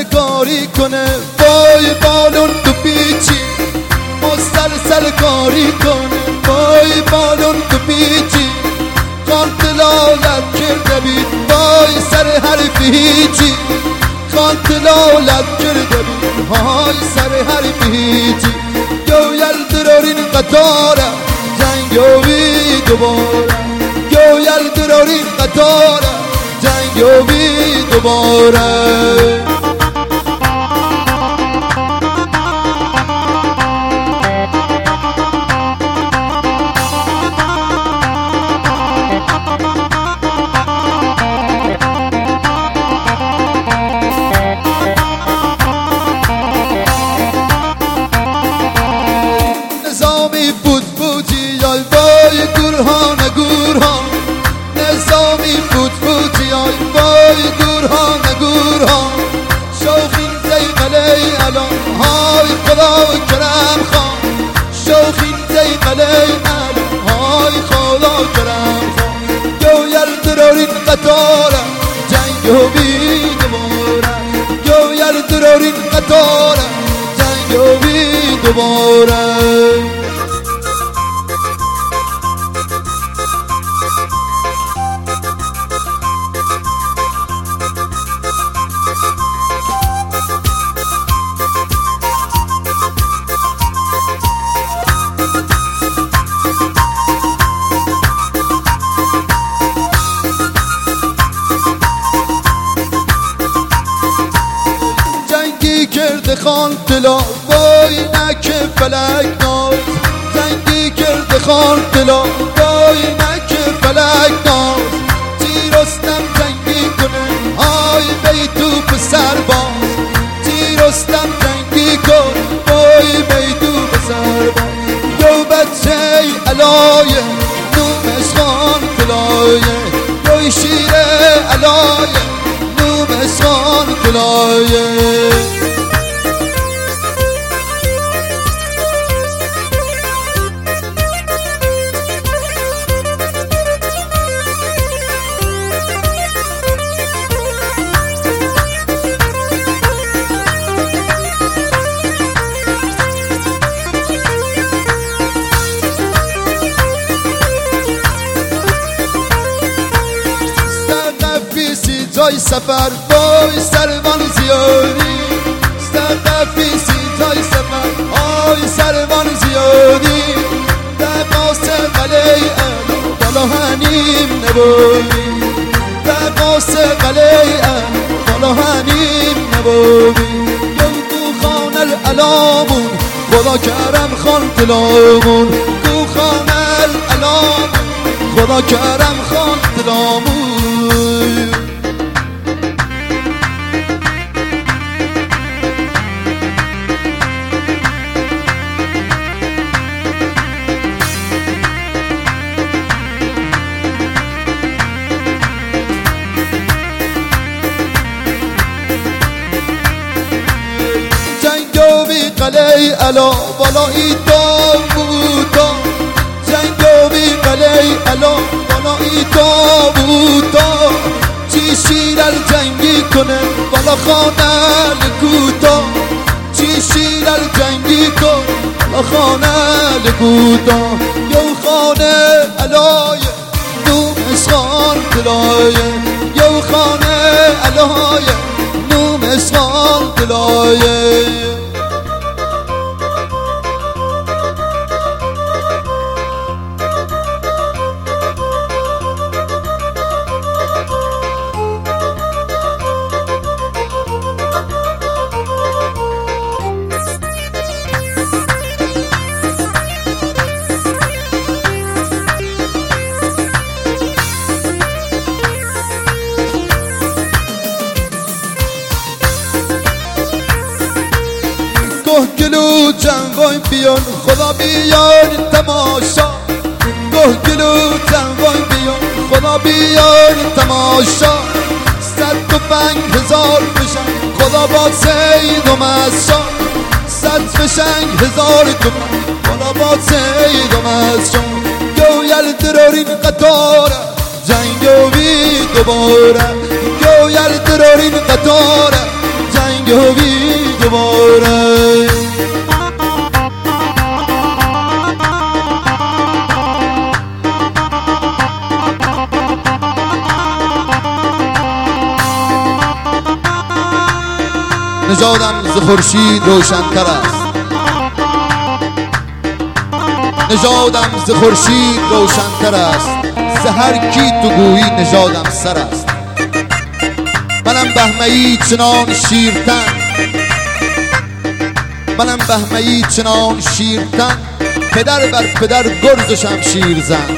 کاری کنه وای بالون تو پیچی مسلسل کاری کنه وای بالون تو پیچی قاتلالت کرده بید وای سر حرف هیچی قاتلالت کرده بید وای سر حرف هیچی گویل درارین قطاره جنگوی دوباره گویل درارین قطاره جنگوی دوباره نظامی فوت فوتی آی وای گورها نگورها شوخین زیقلی الان های خدا کرم خان شوخین زیقلی الان های خدا کرم خان گویل درارین قطاره جنگو بی دوباره گویل درارین قطاره جنگو بی دوباره کرده خان طلا وای نک فلک ناز زنگی کرده خان طلا وای نک فلک ناز تیرستم جنگی کنه های بیتو پسر باز تیرستم جنگی کن وای بیتو پسر باز یو بچه علایه نومش خان طلایه یوی شیر علایه نومش خان طلایه جای سفر وای سروان زیادی استقفیسی جای سفر آی سروان زیادی دقاس قلی بالا هنیم نبودی دقاس قلی بالا هنیم نبودی یو تو خان الالامون خدا کرم خان طلامون تو خان الالامون خدا کرم خان طلامون قلی علا بالایی داوودا جنگوی قلی علا بالایی داوودا چی شیر الجنگی کنه بالا خانه لگودا چی شیر الجنگی کن بالا خانه لگودا یو خانه علایه نومش خان طلایه یو خانه علایه نومش خان طلایه گلو جنوای بیان خدا بیان تماشا گلو جنوای بیان خدا بیان تماشا 105,000 بشن خدا با سید و مسا 100 بشن 1000 تومن خدا با سید و مسا گویل درارین قطاره جنگوی دوباره گویل درارین قطاره جنگ و بی دوباره. نژادم ز خورشید روشن‌تر است، نژادم ز خورشید روشن‌تر است، ز هر کی تو گویی نژادم سر است. منم بهمه‌ای چنان شیرتن، منم بهمه‌ای چنان شیرتن، پدر بر پدر گرز و شمشیر زن.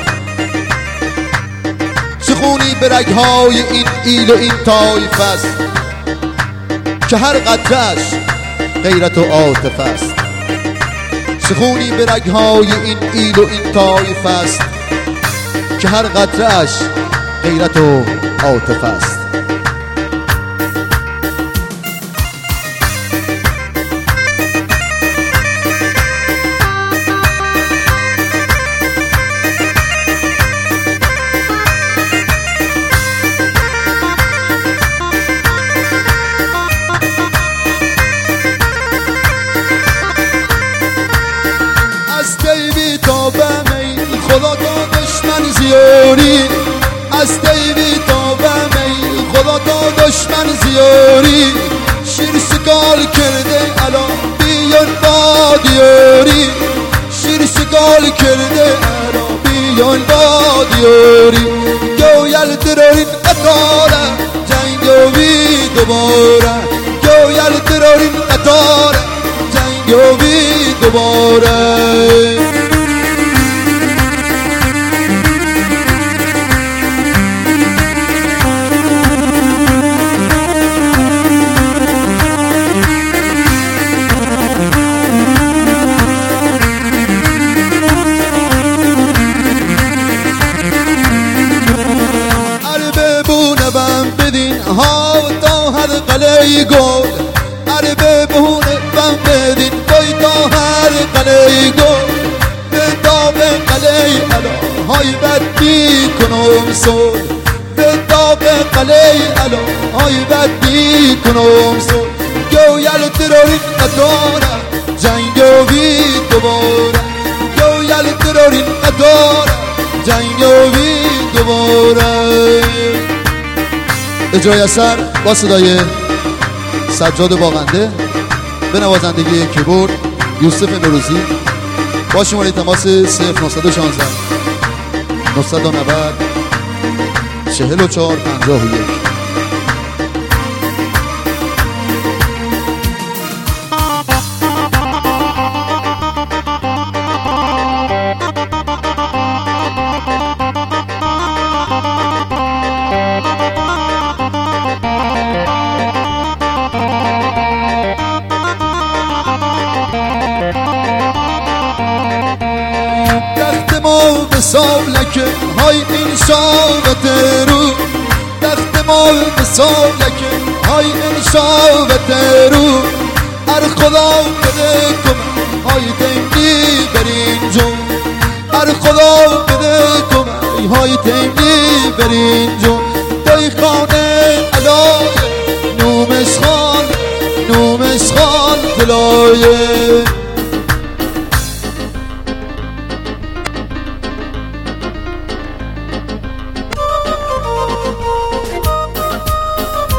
چه خونی به رگ‌های این ایل و این طایفه است که هر قطره‌اش غیرت و عاطفه است. چه خونی به رگ‌های این ایل و این طایفه است که هر قطره‌اش غیرت و عاطفه است. خدا تا دشمن زیاری، از دیوی تا بمی خدا تا دشمن زیاری. شیر شکال کرده الان بیان با دیاری، شیر شکال کرده الان بیان با دیاری. گویل درارین قطاره جنگ و بی دوباره، گویل درارین قطاره جنگ و بی دوباره. ها تا هر قلعه گل عربه بهونه بم بدین بای تا هر قلعه گل به داغ قلعه علا های بد میکنم سول، به داغ قلعه علا های بد میکنم سول. گویل درارین قطاره جنگ و بی دوباره، گویل درارین قطاره جنگ و بی دوباره. اجرای اثر با صدای سجاد باغنده، به نوازندگی کیبورد یوسف نوروزی، با شماره تماس 0916 990 4451. به سالکه های این شاوت رو، دخت ما به سالکه های این شاوت رو. ار خدا بده کم های تنگی برین جون، ار خدا بده کم های تنگی برین جون. دای خانه علای نومش خان، نومش خان دلایه.